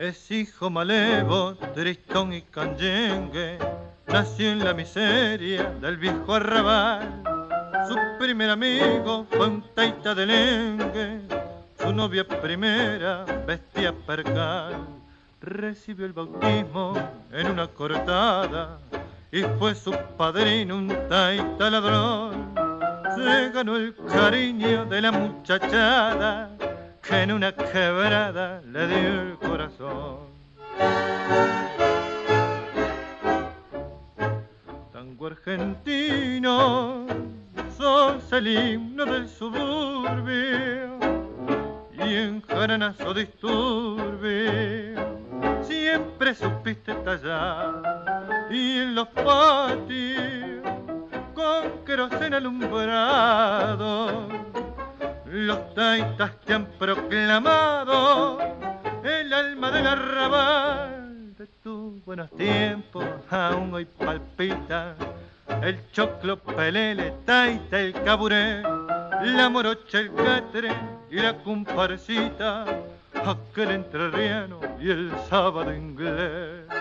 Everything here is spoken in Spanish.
Es hijo malevo, tristón y canyengue, nació en la miseria del viejo arrabal. Su primer amigo fue un taita de lengue, su novia primera vestía percal. Recibió el bautismo en una cortada y fue su padrino un taita ladrón. Se ganó el cariño de la muchachada que en una quebrada le dio el corazón. Tango argentino, sos el himno del suburbio y en jaranazo disturbio siempre supiste tallar, y en los patios con queroseno alumbrado los taitas te han proclamado el alma del arrabal. De tus buenos tiempos aún hoy palpita el choclo, pelele, taita, el caburé, la morocha, el catre y la comparsita, aquel entrerriano y el sábado inglés.